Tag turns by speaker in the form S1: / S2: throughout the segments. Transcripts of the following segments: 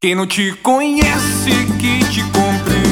S1: Quem não te conhece que te comprei.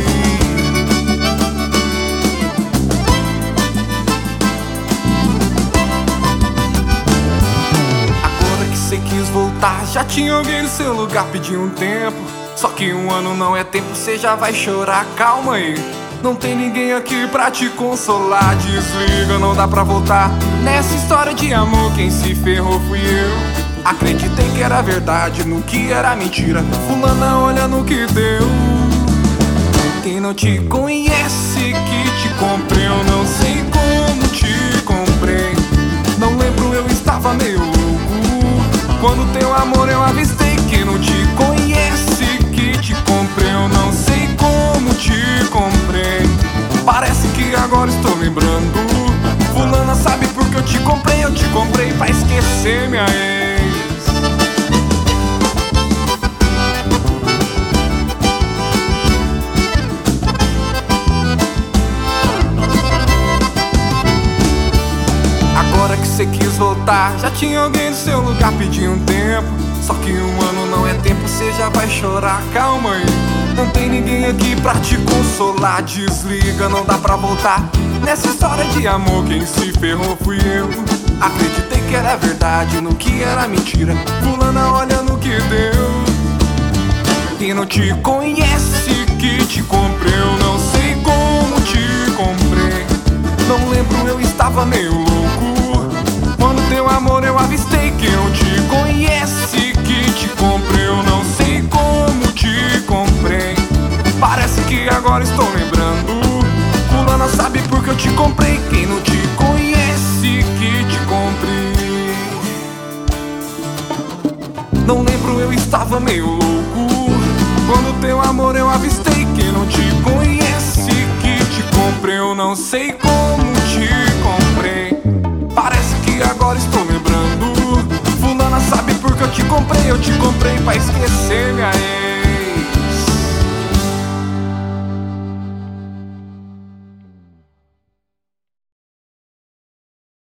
S1: Agora que cê quis voltar, já tinha alguém no seu lugar, pediu um tempo. Só que um ano não é tempo, cê já vai chorar, calma aí. Não tem ninguém aqui pra te consolar. Desliga, não dá pra voltar. Nessa história de amor quem se ferrou fui eu. Acreditei que era verdade, no que era mentira. Fulana, olha no que deu. Quem não te conhece que te comprei. Eu não sei como te comprei. Não lembro, eu estava meio louco quando teu amor eu avistei. Quem não te conhece que te comprei. Eu não sei como te comprei. Parece que agora estou lembrando. Fulana, sabe por que eu te comprei? Eu te comprei pra esquecer minha ex. Agora que cê quis voltar, já tinha alguém no seu lugar, pediu um tempo. Só que um ano não é tempo, cê já vai chorar, calma aí. Não tem ninguém aqui pra te consolar. Desliga, não dá pra voltar. Nessa história de amor quem se ferrou fui eu. Acreditei que era verdade, no que era mentira. Fulana, olha no que deu. Quem não te conhece que te comprei. Eu não sei como te comprei. Não lembro, eu estava meio louco quando teu amor eu avistei. Quem não te conhece que te comprei. Eu não sei como te comprei. Parece que agora estou lembrando. Fulana, sabe por que eu te comprei? Quem não te conhece que te comprei. Não lembro, eu estava meio louco quando teu amor eu avistei. Quem não te conhece que te comprei. Eu não sei como te comprei. Parece que agora estou lembrando. Fulana, sabe por que eu te comprei? Eu te comprei pra esquecer minha ex.